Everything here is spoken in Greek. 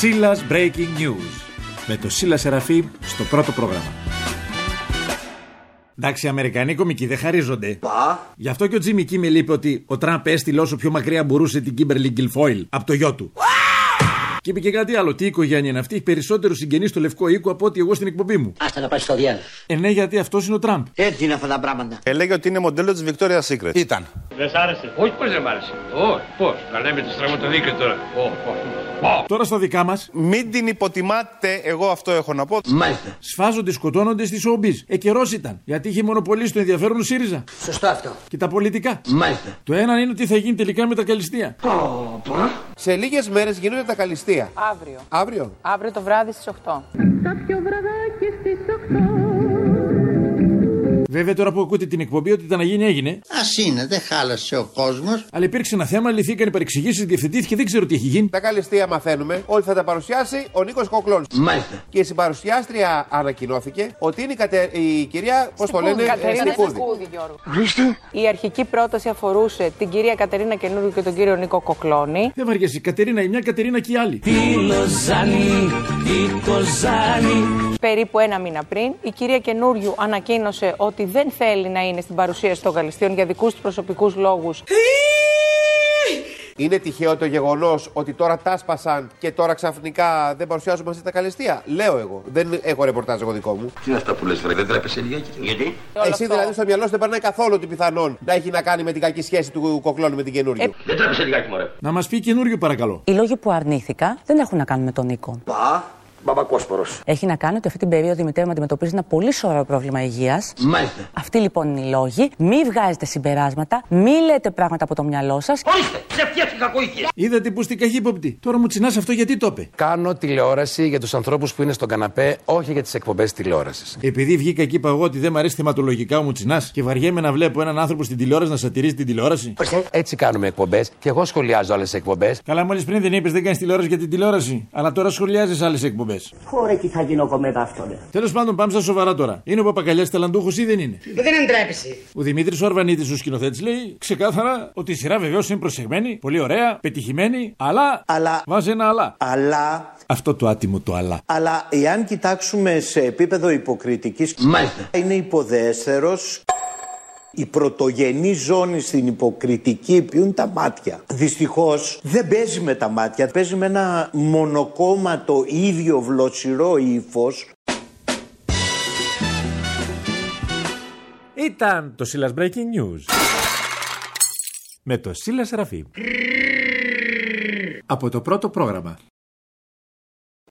Σίλας Breaking News. Με το Σίλα Σεραφείμ στο πρώτο πρόγραμμα. Εντάξει, οι Αμερικανοί κομικοί δεν χαρίζονται. Γι' αυτό και ο Τζίμι Κίμελ είπε ότι ο Τραμπ έστειλε όσο πιο μακριά μπορούσε την Κίμπερλι Γκιλφόιλ από το γιο του. Και είπε και κάτι άλλο. Τι οικογένεια είναι αυτή, έχει περισσότερους συγγενείς στο Λευκό Οίκο από ότι εγώ στην εκπομπή μου. Άστα να πάει στο διάλογο. Ναι, γιατί αυτός είναι ο Τραμπ. Έτσι είναι αυτά τα πράγματα. Έλεγε ότι είναι μοντέλο της Victoria's Secret. Ήταν. Δεν σ' άρεσε? Όχι, πώς δεν μ' άρεσε. Όχι, πώς. Να λέμε τη στραβωτοδίκη τώρα. Τώρα στα δικά μας. Μην την υποτιμάτε, εγώ αυτό έχω να πω. Μάλιστα. Σφάζονται, σκοτώνονται στη showbiz. Καιρός ήταν. Γιατί είχε μονοπολίσει το ενδιαφέρον του ΣΥΡΙΖΑ. Σωστό αυτό. Και τα πολιτικά. Μάλιστα. Το ένα είναι τι θα γίνει τελικά με τα καλλιστεία. Σε λίγες μέρες γίνονται τα καλλιστεία. Αύριο. Αύριο. Αύριο το βράδυ στις 8. Κάποιο βραδάκι στις 8. Βέβαια, τώρα που ακούτε την εκπομπή, ότι ήταν να γίνει, έγινε. Ας είναι, δεν χάλασε ο κόσμος. Αλλά υπήρξε ένα θέμα, λυθήκαν οι παρεξηγήσεις, διευθετήθηκε, δεν ξέρω τι έχει γίνει. Τα καλλιστεία μαθαίνουμε ότι θα τα παρουσιάσει ο Νίκος Κοκλώνης. Μάλιστα. Και η συμπαρουσιάστρια ανακοινώθηκε ότι είναι η κυρία, πώς το λένε, Στικούδη. Η αρχική πρόταση αφορούσε την κυρία Κατερίνα Καινούριου και τον κύριο Νίκο Κοκλώνη. Δεν βαριέσαι, η Κατερίνα η μια, Κατερίνα και η άλλη. Περίπου ένα μήνα πριν, η κυρία Καινούριου ανακοίνωσε ότι δεν θέλει να είναι στην παρουσίαση των καλλιστείων για δικούς τους προσωπικούς λόγους. Είναι τυχαίο το γεγονός ότι τώρα τα σπασαν και τώρα ξαφνικά δεν παρουσιάζουν μαζί τα καλλιστεία. Λέω εγώ. Δεν έχω ρεπορτάζ εγώ δικό μου. Τι είναι αυτά που λες, δεν τρέπεσαι λιγάκι? Γιατί? Εσύ δηλαδή στο μυαλό σου δεν περνάει καθόλου ότι πιθανόν να έχει να κάνει με την κακή σχέση του Κοκλώνη με την Καινούριου. Δεν τρέπεσαι λιγάκι, μωρέ. Να μας πει Καινούριο, παρακαλώ. Οι λόγοι που αρνήθηκα δεν έχουν να κάνουν με τον Νίκο. Μπαμπακόσπορος. Έχει να κάνει ότι αυτή την περίοδο η μητέρα μου αντιμετωπίζει ένα πολύ σοβαρό πρόβλημα υγείας. Μάλιστα. Αυτοί λοιπόν είναι οι λόγοι. Μη βγάζετε συμπεράσματα, μη λέτε πράγματα από το μυαλό σας. Ορίστε, ψευτιές και κακοήθειες. Είδατε που στην καχύποπτη. Τώρα μου τσινάς αυτό γιατί το είπε. Κάνω τηλεόραση για τους ανθρώπους που είναι στον καναπέ, όχι για τις εκπομπές τηλεόρασης. Επειδή βγήκα και είπα εγώ ότι δεν μ' αρέσει θεματολογικά ο Μουτσινάς και βαριέμαι να βλέπω έναν άνθρωπο στην τηλεόραση να σατυρίζει την τηλεόραση. Έτσι κάνουμε εκπομπές και εγώ σχολιάζω άλλες εκπομπές. Καλά, μόλις πριν δεν είπες δεν κάνεις τηλεόραση για την τηλεόραση. Αλλά τώρα σχολιάζεις άλλες εκπομπές. Ωραία, τι θα γίνω κομμένα αυτό, ναι. Τέλος πάντων, πάμε στα σοβαρά τώρα. Είναι ο Παπακαλιάς ταλαντούχος ή δεν είναι? Δεν εντρέπεσαι. Ο Δημήτρης Ορβανίτης, ο σκηνοθέτης, λέει ξεκάθαρα ότι η σειρά βεβαίως είναι προσεγμένη, πολύ ωραία, πετυχημένη, αλλά. Βάζει ένα αλλά. Αλλά. Αυτό το άτιμο το αλλά. Αλλά εάν κοιτάξουμε σε επίπεδο υποκριτικής, Μάλιστα. είναι υποδέστερος. Η πρωτογενή ζώνη στην υποκριτική ποιούν τα μάτια. Δυστυχώς δεν παίζει με τα μάτια, παίζει με ένα μονοκόμματο ίδιο βλοσιρό ύφος. Ήταν το Σίλας Breaking News με το Σίλα Σεραφείμ από το πρώτο πρόγραμμα.